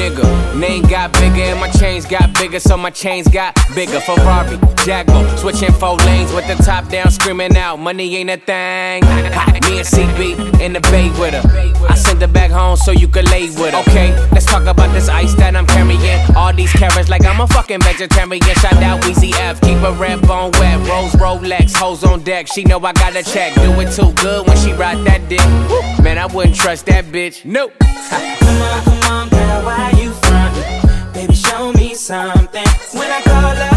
nigga. Name got bigger and my chains got bigger, so my chains got bigger. Ferrari, Jaguar, switching 4 lanes with the top down, screaming out, money ain't a thing. Me and CB in the bay with her. I sent her back home so you could lay with her. Okay, let's talk about this ice that I'm carrying. All these carrots like I'm a fucking vegetarian. Shout out Weezy F, keep a red bone wet. Rose Rolex, hoes on deck. She know I got a check. Do it too good when she ride that dick. Man, I wouldn't trust that bitch. Nope. Come on, girl, why you frontin'? Baby, show me something. When I call up